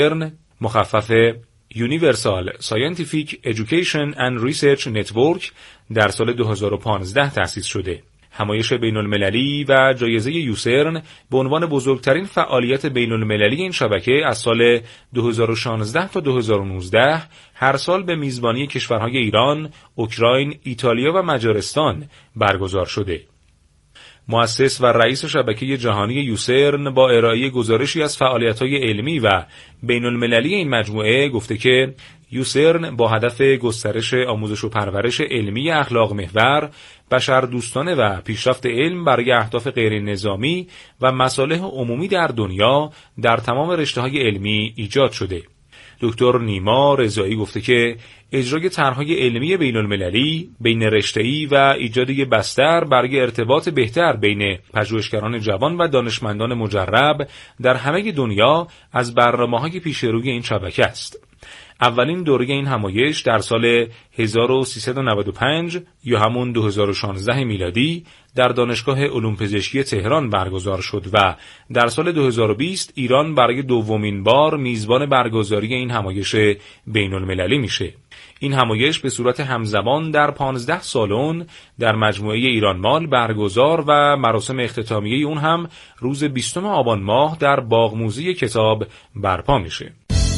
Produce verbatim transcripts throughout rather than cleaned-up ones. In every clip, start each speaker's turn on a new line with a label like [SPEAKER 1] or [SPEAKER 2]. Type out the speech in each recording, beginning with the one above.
[SPEAKER 1] مخفف Universal Scientific Education and Research Network در سال دو هزار و پانزده تأسیس شده. همایش بین‌المللی و جایزه یوسرن به عنوان بزرگترین فعالیت بین‌المللی این شبکه از سال دو هزار و شانزده تا دو هزار و نوزده هر سال به میزبانی کشورهای ایران، اوکراین، ایتالیا و مجارستان برگزار شده. مؤسس و رئیس شبکه جهانی یوسرن با ارائه گزارشی از فعالیت‌های علمی و بین‌المللی این مجموعه گفته که یوسرن با هدف گسترش آموزش و پرورش علمی اخلاق محور، بشردوستانه و پیشرفت علم برای اهداف غیر نظامی و مصالح عمومی در دنیا در تمام رشته‌های علمی ایجاد شده. دکتر نیما رضایی گفته که اجرای طرح‌های علمی بین‌المللی، بین رشته‌ای و ایجاد یک بستر برای ارتباط بهتر بین پژوهشگران جوان و دانشمندان مجرب در همه دنیا از برنامه‌های پیشروی این شبکه است. اولین دوره این همایش در سال هزار و سیصد و نود و پنج یا همون دو هزار و شانزده میلادی در دانشگاه علوم پزشکی تهران برگزار شد و در سال دو هزار و بیست ایران برای دومین بار میزبان برگزاری این همایش بین‌المللی میشه. این همایش به صورت همزمان در پانزده سالن در مجموعه ایران مال برگزار و مراسم اختتامیه اون هم روز بیستم آبان ماه در باغ موزه کتاب برپا میشه.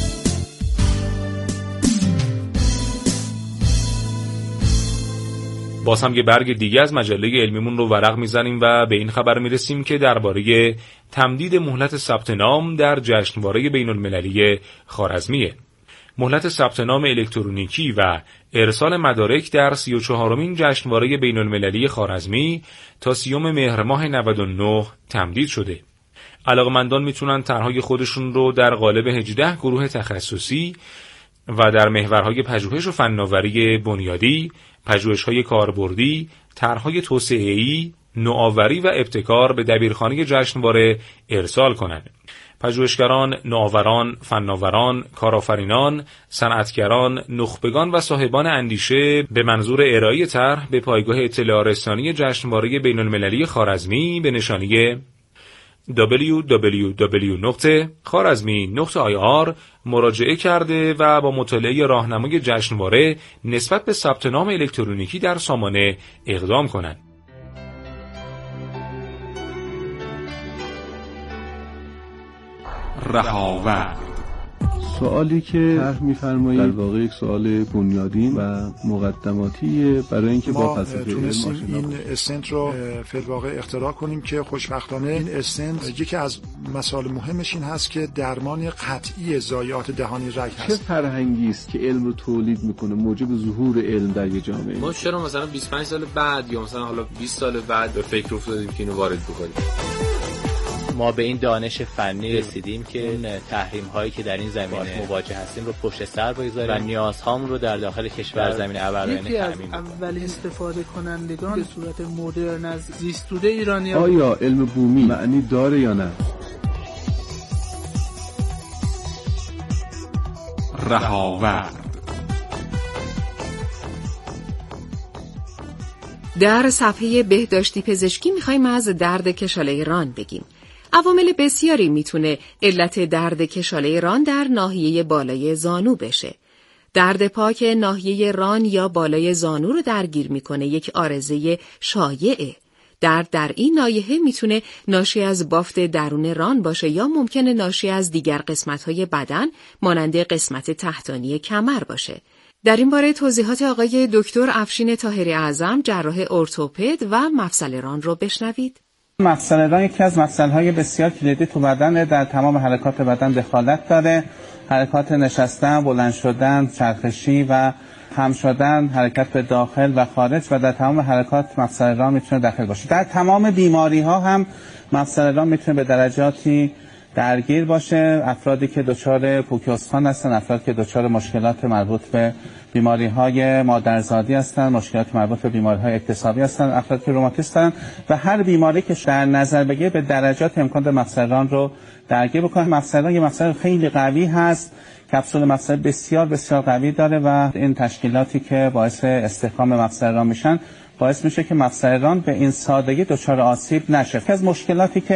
[SPEAKER 1] باز هم یه برگ دیگه از مجله علمیمون رو ورق میزنیم و به این خبر میرسیم که درباره تمدید مهلت ثبت نام در جشنواره بین‌المللی خوارزمیه. مهلت ثبت نام الکترونیکی و ارسال مدارک در سی و چهارمین جشنواره بین‌المللی خوارزمی تا سیوم مهر ماه نود و نه تمدید شده. علاقه‌مندان میتونن طرحهای خودشون رو در قالب هجده گروه تخصصی و در محورهای پژوهش و فناوری بنیادی، پژوهش‌های کاربردی، طرح‌های توسعه‌ای، نوآوری و ابتکار به دبیرخانه جشنواره ارسال کنند. پژوهشگران، نوآوران، فناوران، کارآفرینان، صنعتگران، نخبگان و صاحبان اندیشه به منظور ارائه طرح به پایگاه اطلاع رسانی جشنواره بین‌المللی خوارزمی به نشانی دبلیو دبلیو دبلیو دات خوارزمی دات آی آر مراجعه کرده و با مطالعه راهنمای جشنواره نسبت به ثبت نام الکترونیکی در سامانه اقدام کنند.
[SPEAKER 2] رهاورد
[SPEAKER 3] سوالی که طرح می‌فرمایید در واقع یک سوال بنیادین و مقدماتی برای اینکه با فلسفه علم آشنا
[SPEAKER 4] این استنت رو فی الواقع اختراع کنیم که خوشبختانه این استنت یکی از مسائل مهمش این هست که درمان قطعی ضایعات دهانی رگ هست.
[SPEAKER 3] چه فرهنگی است که علم رو تولید میکنه، موجب ظهور علم در یک جامعه؟
[SPEAKER 5] ما چرا مثلا بیست و پنج سال بعد یا مثلا حالا بیست سال بعد به فکر افتادیم که اینو وارد بکنیم؟
[SPEAKER 6] ما به این دانش فنی رسیدیم که اون تحریم هایی که در این زمینه مواجه هستیم رو پشت سر بگذاریم و نیازهامون رو در داخل کشور زمین ابرآینه تامین کنیم.
[SPEAKER 7] یکی از اولین استفاده کنندگان به صورت مدرن از زیستوده ایرانی
[SPEAKER 3] آیا علم بومی معنی داره یا نه؟
[SPEAKER 2] رهاورد
[SPEAKER 8] در صفحه بهداشتی پزشکی میخوایم از درد کشاله ران بگیم. عوامل بسیاری میتونه علت درد کشاله ران در ناحیه بالای زانو بشه. درد پا که ناحیه ران یا بالای زانو رو درگیر میکنه یک عارضه شایعه. درد در این ناحیه میتونه ناشی از بافت درون ران باشه یا ممکنه ناشی از دیگر قسمت‌های بدن مانند قسمت تحتانی کمر باشه. در این باره توضیحات آقای دکتر افشین طاهری اعظم جراح ارتوپد و مفصل ران رو بشنوید.
[SPEAKER 9] مفصل ران یکی از مفصل‌های بسیار کلیدی تو بدن، در تمام حرکات بدن دخالت داره. حرکات نشستن، بلند شدن، چرخشی و خم شدن، حرکت به داخل و خارج و در تمام حرکات مفصل ران میتونه داخل باشه. در تمام بیماری‌ها هم مفصل ران میتونه به درجاتی درگیر باشه. افرادی که دچار پوکی استخوان هستن، افرادی که دچار مشکلات مربوط به بیماری‌های مادرزادی هستن، مشکلات مربوط به بیماری‌های اکتسابی هستن، افرادی که روماتیسم دارن و هر بیماری که در نظر بگیره به درجات امکان مفصل ران رو درگیر بکنه. مفصل ران یه مفصل خیلی قوی هست، کپسول مفصل بسیار بسیار قوی داره و این تشکیلاتی که باعث استحکام مفصل ران میشن باعث میشه که مفصل ران به این سادگی دچار آسیب نشه. از مشکلاتی که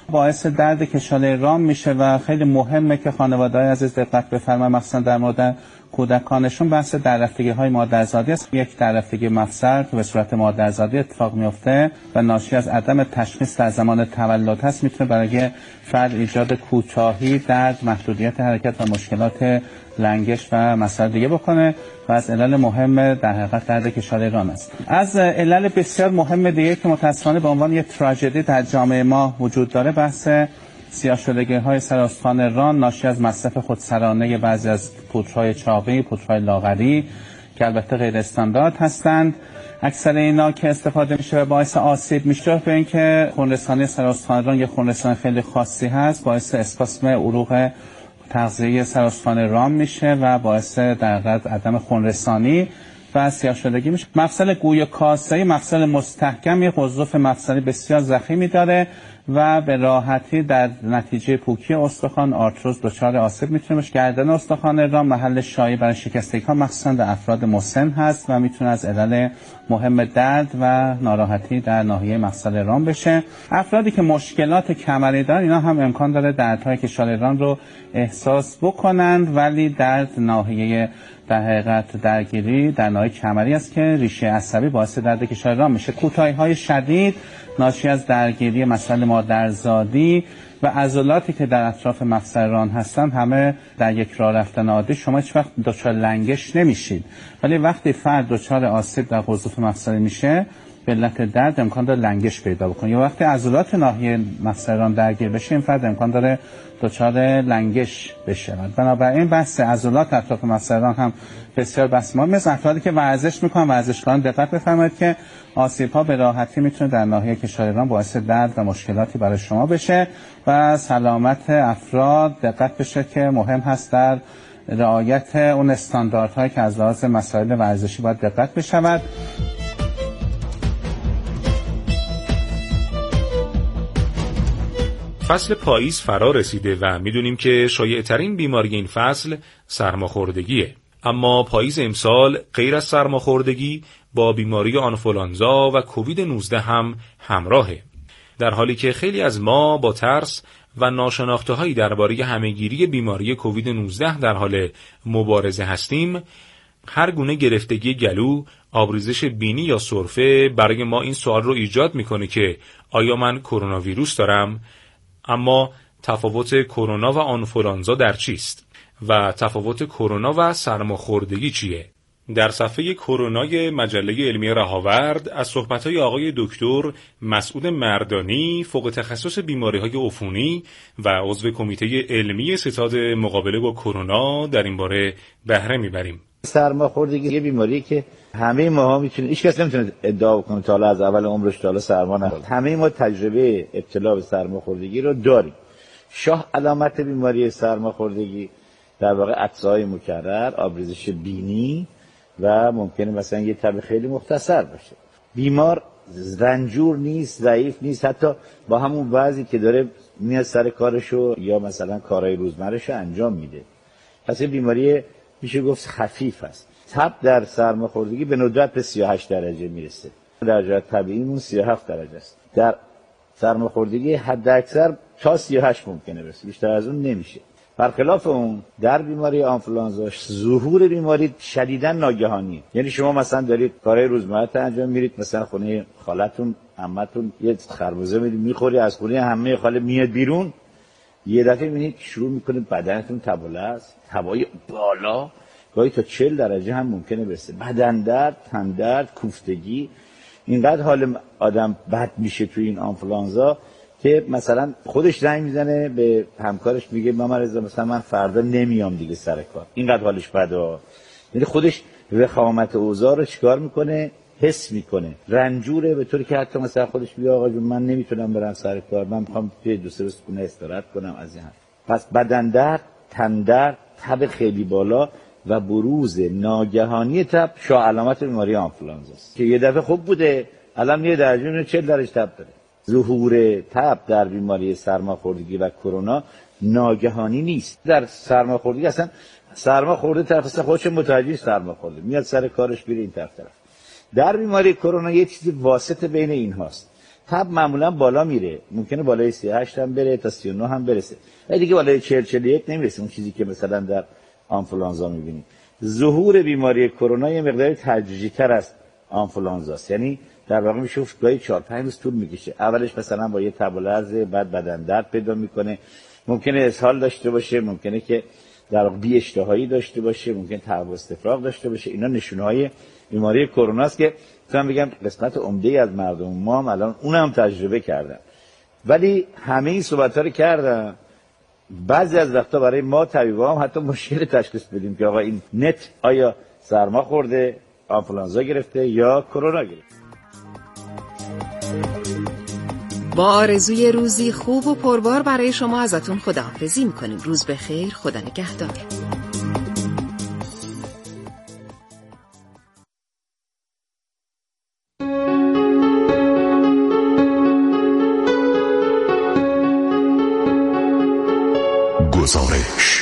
[SPEAKER 9] باعث درد کشاله ران میشه و خیلی مهمه که خانواده‌های عزیز دقت بفرمایید، مثلا در مورد کودکانشون بحث دررفتگی‌های مادرزادی است. یک دررفتگی مفصل که به صورت مادرزادی اتفاق میفته و ناشی از عدم تشخیص در زمان تولد هست، میتونه برای فرد ایجاد کوتاهی، درد، محدودیت حرکت و مشکلات لنگش و مسائل دیگه بکنه و از علل مهم در حقیقت درد کشاله ران است. از علل بسیار مهم دیگه که متأسفانه به عنوان یک تراژدی در جامعه ما وجود داره، بحث سیاه‌شدگی‌های سر استخوان ران ناشی از مصرف خودسرانه بعضی از پودرهای چاقی، پودرهای لاغری که البته غیر استاندارد هستند. اکثر اینا که استفاده میشه و باعث آسیب میشه به اینکه خونرسانی سر استخوان ران یه خونرسانی خیلی خاصی هست، باعث اسپاسم عروق تغذیه سر استخوان ران میشه و باعث در حقیقت عدم خونرسانی و سیاه‌شدگی میشه. مفصل گوی کاسه‌ای مفصل مستحکم، یک وظیفه مفصلی بسیار ضخیمی داره و به راحتی در نتیجه پوکی استخوان آرتروز دچار آسیب میتونه بشه. گردن استخوان ران محل شایع برای شکستگی‌ها مخصوصا در افراد مسن هست و میتونه از علل مهم درد و ناراحتی در ناحیه مفصل ران بشه. افرادی که مشکلات کمری دارن اینا هم امکان داره دردهای کشاله ران رو احساس بکنند، ولی درد ناحیه در حقیقت درگیری در ناحیه کمری است که ریشه عصبی باعث درد کشاله ران میشه. کوتاهی‌های شدید ناشی از درگیری مسائل مادرزادی و عضلاتی که در اطراف مفصل ران هستن همه در یک راه رفتن عادی شما هیچ وقت دچار لنگش نمیشید، ولی وقتی فرد دچار آسیب در وظیفه مفصلی میشه به علت درد امکان داره لنگش پیدا بکنه، یا وقتی عضلات ناحیه مفصل ران درگیر بشه این فرد امکان داره دچار لنگش بشه. بنابراین بحث عضلات اطراف مفصل ران هم بسیار بحث مهمه. مثل افرادی که ورزش میکنن، ورزشکاران دقت بفرمایید که آسیب‌ها به راحتی میتونه در ناحیه کشاله ران باعث درد و مشکلاتی برای شما بشه و سلامت افراد دقت بشه که مهم هست در رعایت اون استانداردهایی که از لحاظ مسائل ورزشی باید دقت بشود.
[SPEAKER 1] فصل پاییز فرا رسیده و میدونیم که شایع‌ترین بیماری این فصل سرماخوردگیه. اما پاییز امسال غیر از سرماخوردگی با بیماری آنفولانزا و کووید نوزده هم همراهه. در حالی که خیلی از ما با ترس و ناشناخته‌هایی درباره همه‌گیری بیماری کووید نوزده در حال مبارزه هستیم، هر گونه گرفتگی گلو، آبریزش بینی یا سرفه برای ما این سوال رو ایجاد میکنه که آیا من کرونا ویروس دارم؟ اما تفاوت کرونا و آنفولانزا در چیست؟ و تفاوت کرونا و سرماخوردگی چیه؟ در صفحه کرونای مجله علمی رهاورد از صحبت‌های آقای دکتر مسعود مردانی، فوق تخصص بیماری‌های عفونی و عضو کمیته علمی ستاد مقابله با کرونا در این باره بهره می‌بریم.
[SPEAKER 10] سرماخوردگی یه بیماریه که همه ماها میتونه، هیچ کس نمیتونه ادعا کنه تا حالا از اول عمرش تا حالا سرما نخورده. همه ما تجربه ابتلا به سرماخوردگی رو داریم. شاه علامت بیماری سرماخوردگی در واقع عطسه‌های مکرر، آبریزش بینی و ممکنه مثلا یه تب خیلی مختصر باشه. بیمار رنجور نیست، ضعیف نیست، حتی با همون وضعی که داره میاد سر کارشو یا مثلا کارهای روزمرهشو انجام میده. پس این بیماری میشه گفت خفیف است. تب در سرماخوردگی به ندرت به سی و هشت درجه میرسه. درجه طبیعیمون سی و هفت درجه است. در سرماخوردگی حد اکثر تا سی و هشت ممکنه برسه، بیشتر از اون نمیشه. برخلاف اون در بیماری آنفولانزا ظهور بیماری شدیداً ناگهانیه. یعنی شما مثلا دارید کارهای روزمره انجام میرید، مثلا خونه خالتون، عمتون یه خربزه میدید میخوری، از خونه همه خاله میاد بیرون، یه دفعه میبینید شروع میکنه بدنتون تب و لرز، تبای بالا، گاهی تا چهل درجه هم ممکنه برسه، بدن درد، تن درد، کوفتگی. اینقدر حال آدم بد میشه توی این آنفولانزا که مثلا خودش زنگ میزنه به همکارش میگه مامان رضا مثلا من فردا نمیام دیگه سر کار، اینقدر حالش بده. یعنی خودش وخامت اوضاع رو چیکار میکنه؟ حس میکنه، رنجوره، به طوری که حتی مثلا خودش میگه آقا جون من نمیتونم برم سر کار، من میخوام توی دو سه روز خونه استراحت کنم از این حرف. پس بدن درد، تن درد، تب خیلی بالا و بروز ناگهانی تب شاه علامت بیماری آنفولانزا است که یه دفعه خوب بوده الان یه درجه میونه چهل درجه تب داره. ظهور تب در بیماری سرماخوردگی و کرونا ناگهانی نیست. در سرماخوردگی اصلا سرما خورده طرف اصلا خودش متوجه سرما خورده، میاد سر کارش میره این طرف طرف. در بیماری کرونا یه چیزی واسط بین این هاست. تب معمولا بالا میره، ممکنه بالای سی و هشت هم بره تا سی و نه هم برسه، ولی دیگه بالای چهل چهل و یک نمیرسه، اون چیزی که مثلا در آنفولانزا میبینیم. ظهور بیماری کرونا یه مقدار تدریجی تر از آنفولانزاست، یعنی در واقع میشه گفت گاهی چهار پنج روز طول میکشه. اولش مثلا با یه تب و لرز، بعد بدن درد پیدا میکنه، ممکنه اسهال داشته باشه، ممکنه که در واقع بی اشتهایی داشته باشه، ممکنه تعب و استفراغ داشته باشه. اینا نشونهای بیماری کرونا است که مثلا بگم قسمت عمده از مردم ما هم الان اونم تجربه کردن. ولی همه این صحبت‌ها رو کردم، بعضی از وقتا برای ما طبیبا هم حتی مشکل تشخیص بدیم که آقا این نت آیا سرما خورده، آنفولانزا گرفته یا کرونا گرفته.
[SPEAKER 8] با آرزوی روزی خوب و پربار برای شما ازتون خداحافظی میکنیم. روز بخیر، خدا نگهدار.
[SPEAKER 11] گزارش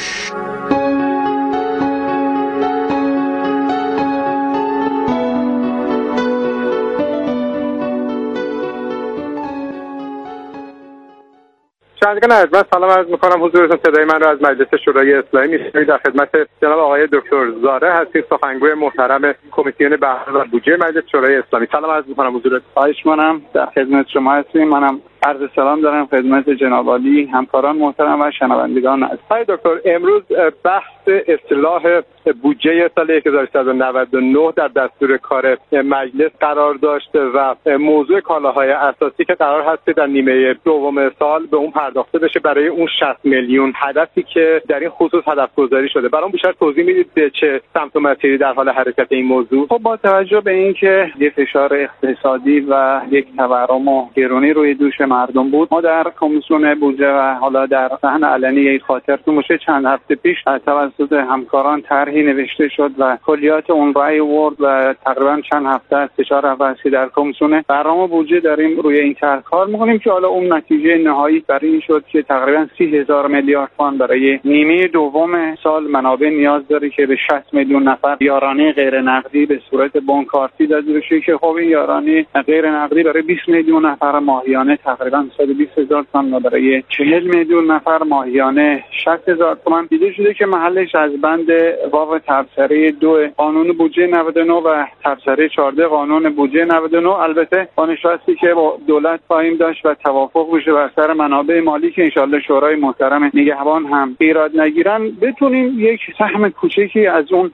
[SPEAKER 12] شنوندگان ارجمند سلام عرض می‌کنم حضورتون. صدای من را از مجلس شورای اسلامی میشنوید. در خدمت جناب آقای دکتر زاره هستیم، سخنگوی محترم کمیسیون بهره و بودجه مجلس شورای اسلامی. سلام عرض می‌کنم حضورتون.
[SPEAKER 13] خواهش می‌کنم، در خدمت شما هستیم. منم عرض سلام دارم خدمت جناب عالی، همکاران محترم و شنوندگان عزیز.
[SPEAKER 12] آقای دکتر، امروز بحث اصلاح بودجه سال هزار و سیصد و نود و نه در دستور کار مجلس قرار داشته و موضوع کالاهای اساسی که قرار هست در نیمه دوم سال به اون پرداخته بشه برای اون شصت میلیون هدفی که در این خصوص هدف گذاری شده. برام بیشتر توضیح میدید به چه سمت و مسیری در حال حرکت این موضوع؟
[SPEAKER 13] خب با توجه به اینکه یه فشار اقتصادی و یک تورم و گرونی روی دوش مردم بود، ما در کمیسیون بودجه و حالا در صحن علنی این خاطرتون باشه چند هفته پیش توسط همکاران طرحی نوشته شد و کلیات اون رای آورد و تقریبا چند هفته است چهار هفته در کمیسیون برنامه بودجه داریم روی این طرح کار می‌کنیم که حالا اون نتیجه نهایی برای این شد که تقریبا سی هزار میلیارد تومان برای نیمه دوم سال منابع نیاز داره که به شصت میلیون نفر یارانه غیر نقدی به صورت بانکارتی داده بشه که خب این یارانه غیر نقدی برای بیست میلیون نفر ماهیانه تقریبا صد و بیست هزار تومان و برای چهل میلیون نفر ماهیانه شصت هزار تومان دیده شده که محلش از بند واو تبصره دو قانون بودجه نود و نه و تبصره چهارده قانون بودجه نود و نه، البته با نشستی که با دولت خواهیم داشت و توافق بشه بر سر منابع مالی که انشالله شورای محترم نگهبان هم ایراد نگیرن، بتونیم یک سهم کوچکی از اون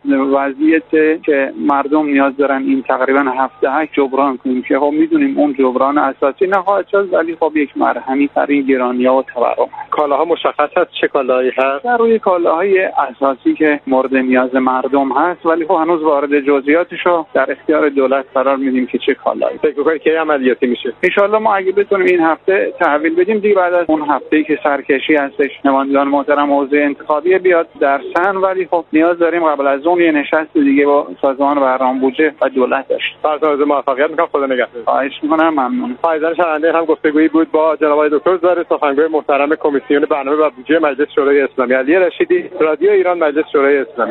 [SPEAKER 13] وضعیت که مردم نیاز دارن این تقریبا هفته هشت جبران کنیم که خب میدونیم اون جبران اساسی نخواهد شد، ولی خب یک مرهمی در این گرانی‌ها و تورم.
[SPEAKER 12] کالاها مشخص هست چه کالاهایی هست؟
[SPEAKER 13] در روی کالاهای اساسی که مورد نیاز مردم هست، ولی خب هنوز وارد جزئیاتشو در اختیار دولت قرار میدیم که چه کالایی.
[SPEAKER 12] فکر می‌کنید که عملیاتی میشه؟
[SPEAKER 13] ان شاءالله ما اگه بتونیم این هفته تحویل بدیم دیگه بعد از اون هفته‌ای که سرکشی هستش نمایندگان محترم حوزه انتخابی بیاد در سن، ولی خب نیاز داریم قبل از اون یه نشست دیگه با سازمان برنامه بودجه و دولت داشت.
[SPEAKER 12] فرزاد موفقیت می‌کنم، خدا نگهدار.
[SPEAKER 13] خواهش می‌کنم، ممنون.
[SPEAKER 12] فایزان شرنده هم گفتگویی بود با جناب آقای دکتر زاره، سخنگوی محترم کمیسیون برنامه و بودجه مجلس شورای اسلامی. علی رشیدی، رادیو ایران، مجلس شورای اسلامی.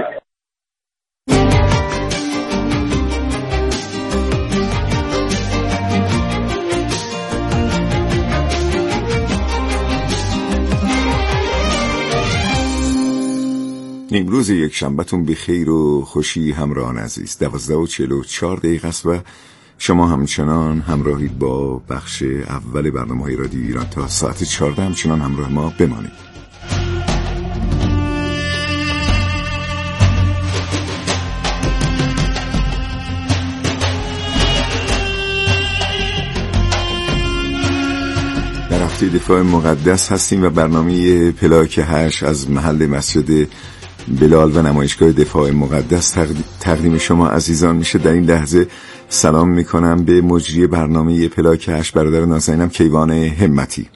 [SPEAKER 11] امروز یک شنبهتون به خیر و خوشی همراهان عزیز. دوازده و چهل و چهار دقیقه است و شما همچنان همراهید با بخش اول برنامه‌های رادیو ایران. تا ساعت چهارده همچنان همراه ما بمانید. در هفته دفاع مقدس هستیم و برنامه پلاک هش از محل مسجد بلال و نمایشگاه دفاع مقدس تقدیم شما عزیزان میشه. در این لحظه سلام میکنم به مجری برنامه پلاک هش برادر نازنینم کیوان همتی.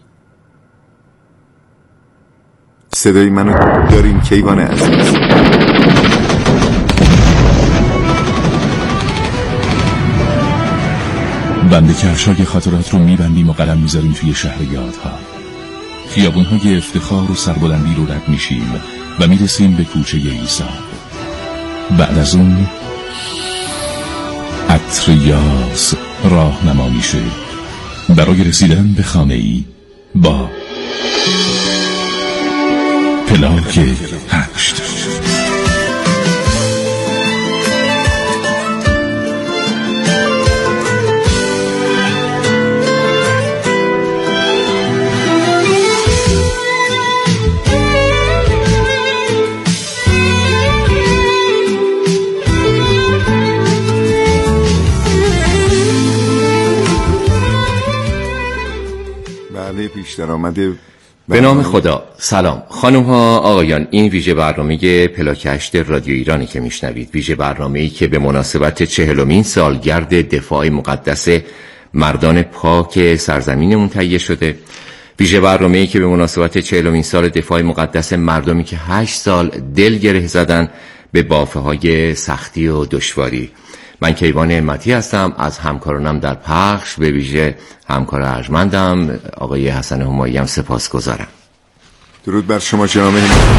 [SPEAKER 11] صدای منو دارین کیوان عزیز؟
[SPEAKER 14] بند کفشای خاطرات رو میبندیم و قدم میذاریم توی شهر یادها. خیابونهای افتخار و سربلندی رو رد میشیم و میرسیم به کوچه عیسی. بعد از اون عطر یاس راهنما میشه برای رسیدن به خانه‌ای با پلاک هشت.
[SPEAKER 11] پیش در آمده
[SPEAKER 15] به نام خدا. سلام خانم ها آقایان، این ویژه برنامه پلاک هشت رادیو ایرانی که میشنوید، ویژه برنامه‌ای که به مناسبت چهلمین سالگرد دفاع مقدس مردان پاک سرزمینمون تهیه شده، ویژه برنامه‌ای که به مناسبت چهلمین سال دفاع مقدس مردمی که هشت سال دل گره زدن به بافه‌های سختی و دشواری. من کیوان همتی هستم، از همکارانم در پخش به ویژه همکار ارجمندم آقای حسن همایی هم سپاسگزارم.
[SPEAKER 11] درود بر شما جناب.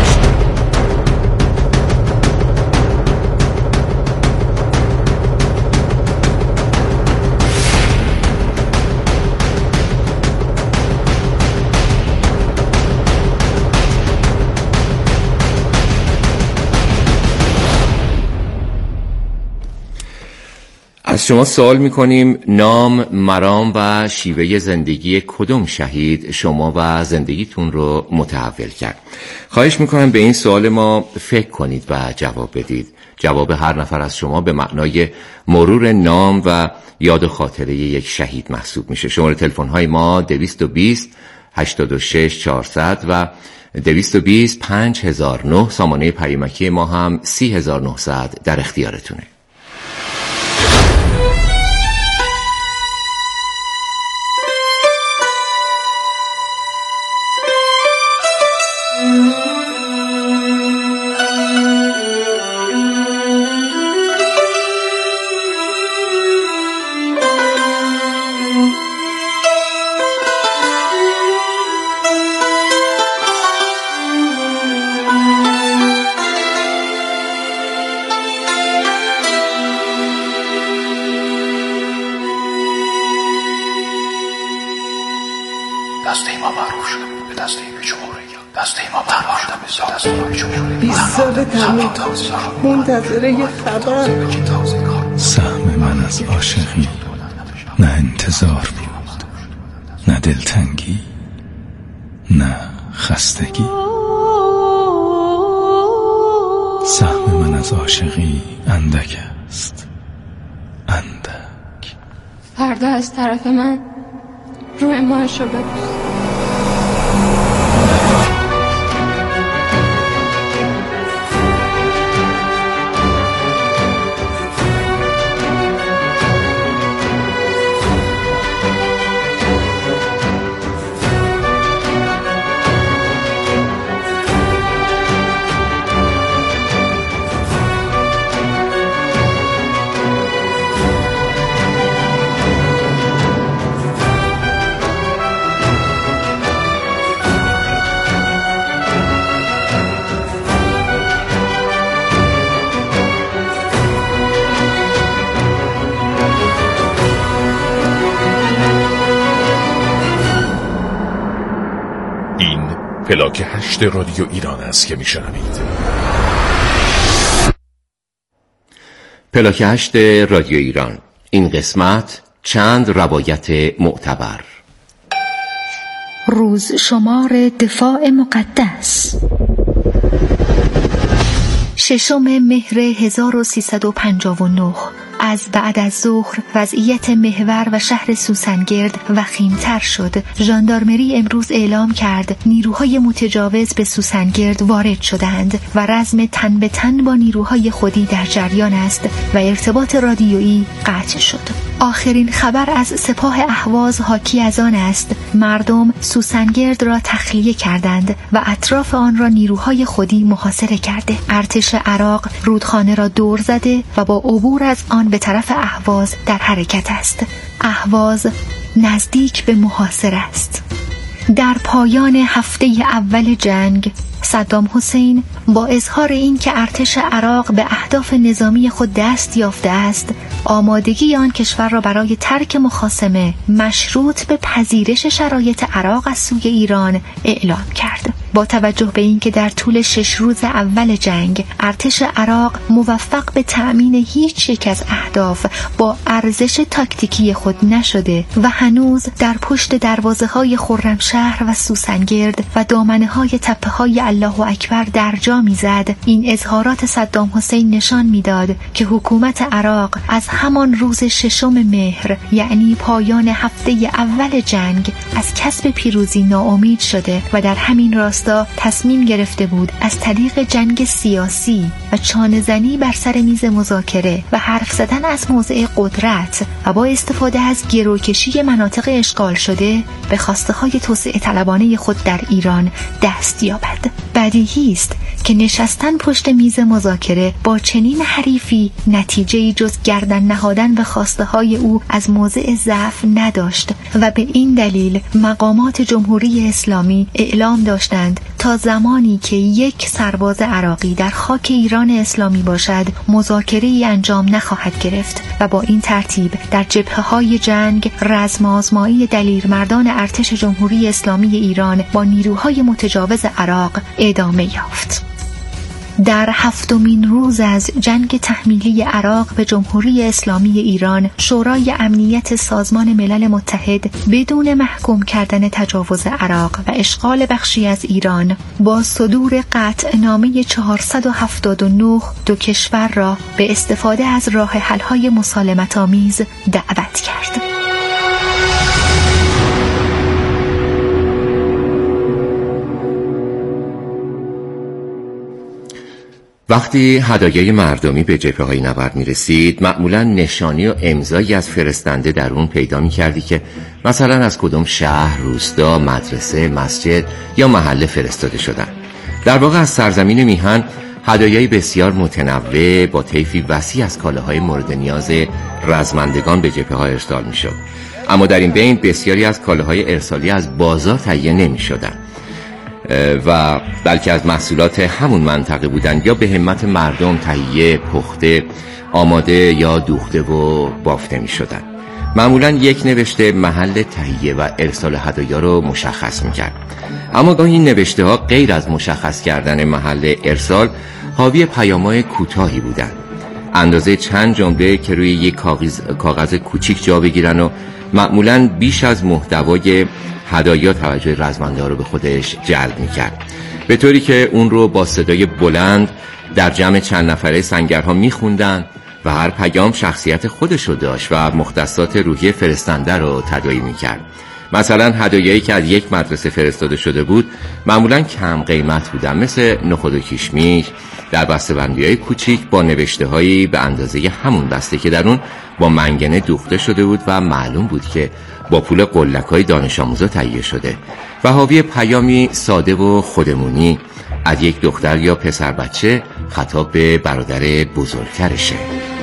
[SPEAKER 15] از شما سوال میکنیم نام، مرام و شیوه زندگی کدوم شهید شما و زندگیتون رو متحول کرد؟ خواهش میکنم به این سوال ما فکر کنید و جواب بدید. جواب هر نفر از شما به معنای مرور نام و یاد و خاطره یک شهید محسوب میشه. شماره تلفن های ما دویست و بیست هشتاد و شش چهارصد و دویست و بیست پنج هزار و نه. سامانه پیامکی ما هم سی هزار و نهصد در اختیارتونه.
[SPEAKER 7] منتظره یه خبر.
[SPEAKER 14] سهم من از عاشقی نه انتظار بود، نه دلتنگی، نه خستگی. سهم من از عاشقی اندک است، اندک.
[SPEAKER 16] فردا از طرف من روی ماشو ببوس.
[SPEAKER 14] پلاک هشت رادیو ایران است که میشنوید.
[SPEAKER 15] پلاک هشت رادیو ایران. این قسمت چند روایت معتبر.
[SPEAKER 17] روز شمار دفاع مقدس، ششم مهر هزار و سیصد و پنجاه و نه. از بعد از ظهر وضعیت محور و شهر سوسنگرد وخیم‌تر شد. ژاندارمری امروز اعلام کرد نیروهای متجاوز به سوسنگرد وارد شدند و رزم تن به تن با نیروهای خودی در جریان است و ارتباط رادیویی قطع شد. آخرین خبر از سپاه اهواز حاکی از آن است مردم سوسنگرد را تخلیه کردند و اطراف آن را نیروهای خودی محاصره کرده. ارتش عراق رودخانه را دور زده و با عبور از آن به طرف اهواز در حرکت است. اهواز نزدیک به محاصره است. در پایان هفته اول جنگ صدام حسین با اظهار این که ارتش عراق به اهداف نظامی خود دست یافته است، آمادگی آن کشور را برای ترک مخاصمه مشروط به پذیرش شرایط عراق از سوی ایران اعلام کرد. با توجه به اینکه در طول شش روز اول جنگ ارتش عراق موفق به تأمین هیچ یک از اهداف با ارزش تاکتیکی خود نشده و هنوز در پشت دروازه های خرمشهر و سوسنگرد و دامنه های تپه های الله اکبر در جا میزد، این اظهارات صدام حسین نشان میداد که حکومت عراق از همان روز ششم مهر، یعنی پایان هفته اول جنگ، از کسب پیروزی ناامید شده و در همین راستا تصمیم گرفته بود از طریق جنگ سیاسی و چانه‌زنی بر سر میز مذاکره و حرف زدن از موضع قدرت و با استفاده از گروکشی مناطق اشغال شده به خواسته های توسعه طلبانه خود در ایران دست یابد. بدیهی است که نشستن پشت میز مذاکره با چنین حریفی نتیجه‌ای جز گردن نهادن به خواسته های او از موضع ضعف نداشت و به این دلیل مقامات جمهوری اسلامی اعلام داشتند تا زمانی که یک سرباز عراقی در خاک ایران اسلامی باشد مذاکره‌ای انجام نخواهد گرفت و با این ترتیب در جبهه‌های جنگ رزم آزمایی دلیرمردان ارتش جمهوری اسلامی ایران با نیروهای متجاوز عراق ادامه یافت. در هفتمین روز از جنگ تحمیلی عراق به جمهوری اسلامی ایران، شورای امنیت سازمان ملل متحد بدون محکوم کردن تجاوز عراق و اشغال بخشی از ایران با صدور قطعنامه چهارصد و هفتاد و نه دو کشور را به استفاده از راه حل‌های مسالمت‌آمیز دعوت کرد.
[SPEAKER 15] وقتی هدایای مردمی به جبهه‌های نبرد می‌رسید، معمولاً نشانی و امضایی از فرستنده در اون پیدا می‌کردی که مثلا از کدام شهر، روستا، مدرسه، مسجد یا محله فرستاده شدن. در واقع از سرزمین میهن هدایای بسیار متنوع با طیفی وسیع از کالاهای مورد نیاز رزمندگان به جبهه‌ها ارسال می‌شد. اما در این بین بسیاری از کالاهای ارسالی از بازار تهیه نمی‌شدند و بلکه از محصولات همون منطقه بودند یا به همت مردم تهیه، پخته، آماده یا دوخته و بافته می شدن. معمولا یک نوشته محل تهیه و ارسال هدایا رو مشخص می کرد. اما گاهی این نوشته ها غیر از مشخص کردن محل ارسال حاوی پیام‌های کوتاهی بودند، اندازه چند جمله که روی یک کاغذ, کاغذ کوچیک جا بگیرن و معمولا بیش از محتوای هدایا توجه رزمنده ها رو به خودش جلب می‌کرد، به طوری که اون رو با صدای بلند در جمع چند نفره سنگرها می‌خوندن و هر پیام شخصیت خودش رو داشت و مختصات روحی فرستنده رو تداعی می‌کرد. مثلا هدایایی که از یک مدرسه فرستاده شده بود معمولا کم قیمت بودن، مثل نخود و کشمیش در بسته‌بندی‌های کوچیک با نوشته‌هایی به اندازه همون بسته که در اون با منگنه دوخته شده بود و معلوم بود که با پول قلک‌های دانش آموزا تهیه شده و حاوی پیامی ساده و خودمونی از یک دختر یا پسر بچه خطاب به برادر بزرگترشه.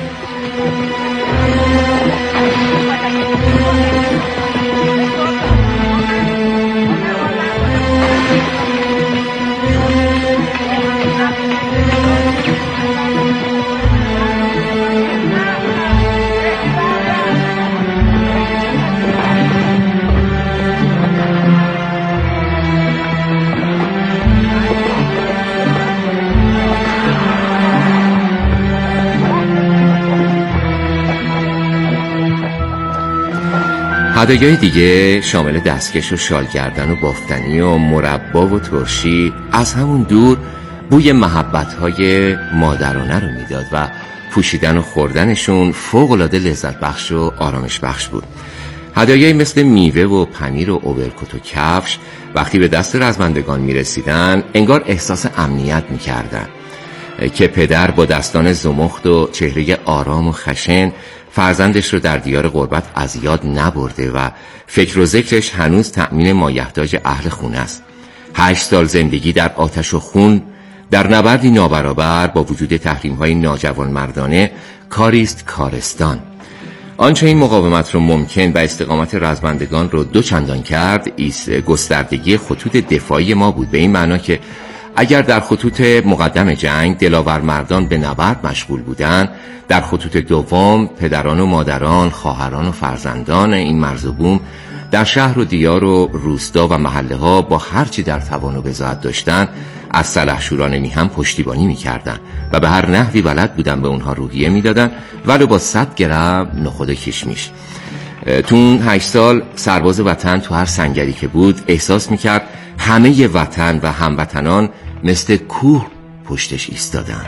[SPEAKER 15] هدایای دیگه شامل دستکش و شالگردن و بافتنی و مربا و ترشی از همون دور بوی محبت‌های مادرانه رو میداد و پوشیدن و خوردنشون فوق‌العاده لذت بخش و آرامش بخش بود. هدایایی مثل میوه و پنیر و اوبرکوت و کفش وقتی به دست رزمندگان میرسیدن انگار احساس امنیت میکردن که پدر با دستان زمخت و چهره آرام و خشن فرزندش رو در دیار غربت از یاد نبرده و فکر و ذکرش هنوز تأمین مایحتاج اهل خونه است. هشت سال زندگی در آتش و خون در نبردی نابرابر با وجود تحریم‌های ناجوانمردانه کاریست کارستان. آنچه این مقاومت رو ممکن و استقامت رزمندگان رو دو چندان کرد ایست گستردگی خطوط دفاعی ما بود، به این معنا که اگر در خطوط مقدم جنگ دلاور مردان به نبرد مشغول بودند، در خطوط دوم پدران و مادران، خواهران و فرزندان این مرز و بوم در شهر و دیار و روستا و محله ها با هرچی در توان و بضاعت داشتن از سلحشوران میهم پشتیبانی میکردن و به هر نحوی بلد بودن به اونها روحیه میدادن، ولو با صد گرم نخود کشمیش. تو اون هشت سال سرباز وطن تو هر سنگری که بود احساس میکرد همه وطن و هموطنان مثل کوه پشتش ایستادن.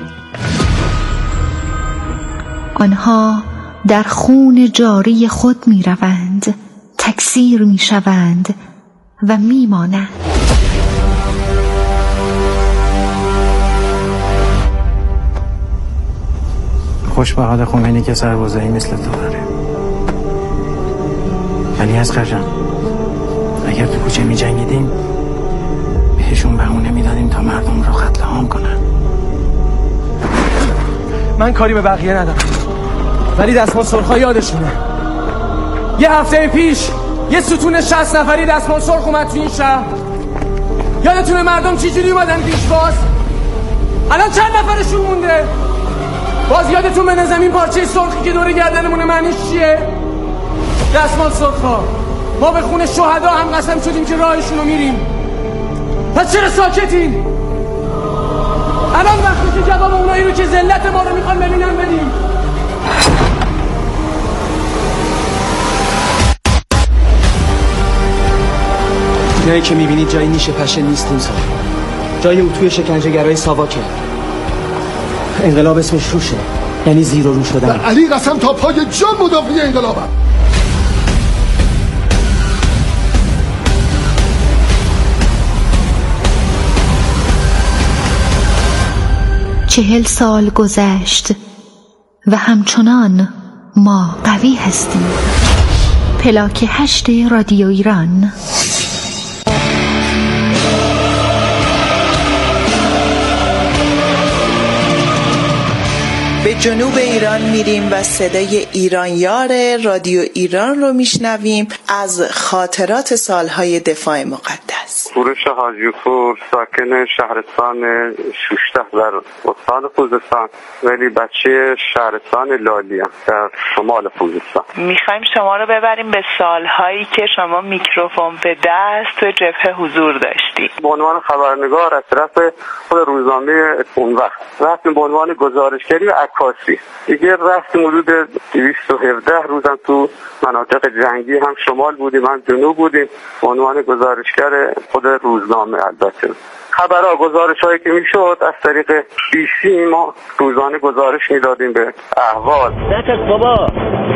[SPEAKER 17] آنها در خون جاری خود می روند، تکثیر می شوند و می مانند.
[SPEAKER 18] خوش به حال خمینی که سربازایی مثل تو داره. ولی از خرجان اگر تو کوچه می جنگیدیم بهشون بهونه می دادیم تا مردم رو قتل عام کنن.
[SPEAKER 19] من کاری به بقیه ندارم، ولی دستمال سرخا یادشونه. یه هفته پیش یه ستون شصت نفری دستمال سرخ اومد تو این شهر. یادتونه مردم چی جوری اومدن پیشواز؟ الان چند نفرشون مونده؟ باز یادتون به زمین پارچه سرخی که دور گردنمونه معنیش چیه؟ دستمال سرخا. ما به خون شهدا هم قسم شدیم که راهشون رو میریم. پس چرا ساکتین؟ الان وقتی که جواب اونایی رو که ذلت ما رو میخوان ببینن بدیم. اینایی که میبینید جای نیش پشه نیستیم سا، جای اتوی شکنجه‌گرای ساواکه. انقلاب اسمش روشه، یعنی زیر و رو شدن.
[SPEAKER 20] علی قسم تا پای جان مدافع انقلابم.
[SPEAKER 17] چهل سال گذشت و همچنان ما قوی هستیم. پلاک هشت رادیو ایران.
[SPEAKER 21] به جنوب ایران میریم و صدای ایرانیار رادیو ایران رو میشنویم از خاطرات سالهای دفاع مقدس.
[SPEAKER 12] کوروش حاجی پور، ساکن شهرستان شوشته در استان خوزستان، ولی بچه شهرستان لالیه در شمال خوزستان.
[SPEAKER 21] میخوایم شما رو ببریم به سالهایی که شما میکروفون به دست و جبهه حضور داشتی.
[SPEAKER 12] به عنوان خبرنگار از طرف خود روزنامه اون وقت رفتیم به عنوان گزارشگری و عکاسی. دیگه رفتیم حدود دویست و هفده روزم تو مناطق جنگی، هم شمال بودیم هم جنوب بودیم به عنوان گزارشگر خود روزنامه. البته خبرها، گزارش هایی که میشد از طریق بی سی ما روزانه گزارش میدادیم به احوال.
[SPEAKER 22] نکس بابا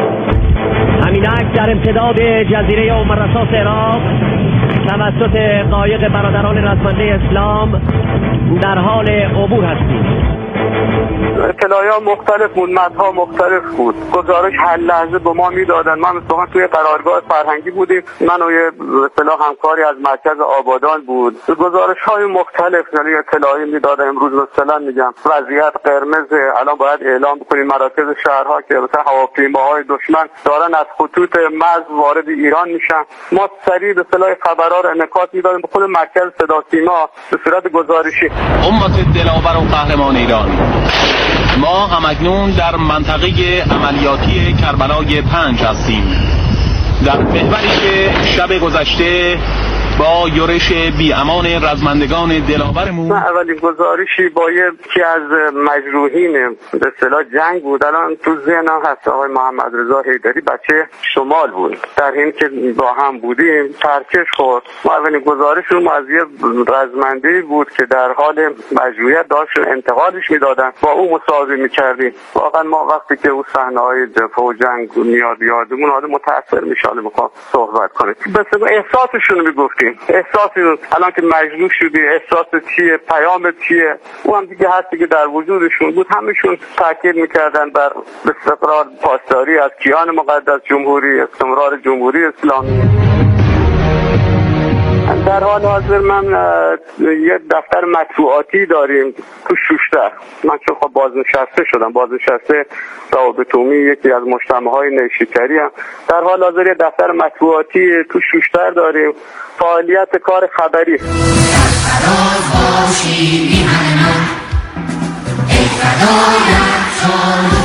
[SPEAKER 22] همینک در امتداد جزیره ام الرصاص عراق توسط قایق برادران رزمنده اسلام در حال عبور هستیم.
[SPEAKER 12] اطلاعات مختلف بود، متن‌ها مختلف بود، گزارش هر لحظه به ما میدادن. من مثلا توی قرارگاه فرهنگی بودیم، من و یه اصطلاح همکاری از مرکز آبادان بود، گزارش‌های مختلف یعنی اطلاعی میدادن. امروز مثلا میگم وضعیت قرمز، الان باید اعلام بکنیم مراکز شهرها که مثلا هواپیماهای دشمن دارن از خطوط مرز وارد ایران میشن. ما سریع به اصطلاح خبرها رو انعکاس میدادیم به خود مرکز صدا سیما به صورت گزارشی.
[SPEAKER 23] امت دلاور و قهرمان ایران، ما همکنون در منطقه عملیاتی کربلای پنج هستیم، در محوری که شب گذشته با یورش بی امان رزمندگان دلاورمون.
[SPEAKER 12] اولین گزارشی با یکی از مجروحین به اصطلاح جنگ بود، الان تو ذهنم هست، آقای محمد رضا حیدری، بچه شمال بود. در این که با هم بودیم ترکش خورد. ما اولین گزارش رو از یه رزمنده بود که در حال مجروحیت داشت انتقالش میدادن، با او مصاحبه میکردیم. واقعا ما وقتی که اون صحنه‌های دفاع و جنگ میاد یادمون، آدم متاثر میشه. میخوام صحبت کنه بس احساسشون رو میگفتیم، احساسی الان که مجروح شدی احساس چیه، پیام چیه، اون هم دیگه هستی که در وجودشون بود. همشون تاکید میکردن بر استقرار پاسداری از کیان مقدس جمهوری، استمرار جمهوری اسلامی.
[SPEAKER 13] در حال حاضر من یه دفتر مطبوعاتی داریم تو شوشتر. من چون خب بازنشسته شدم، بازنشسته روابط عمومی یکی از مجتمع‌های نیشکری هم. در حال حاضر یه دفتر مطبوعاتی تو شوشتر داریم، فعالیت کار خبری.
[SPEAKER 4] فراز باشی میهن من، ای فدای تاج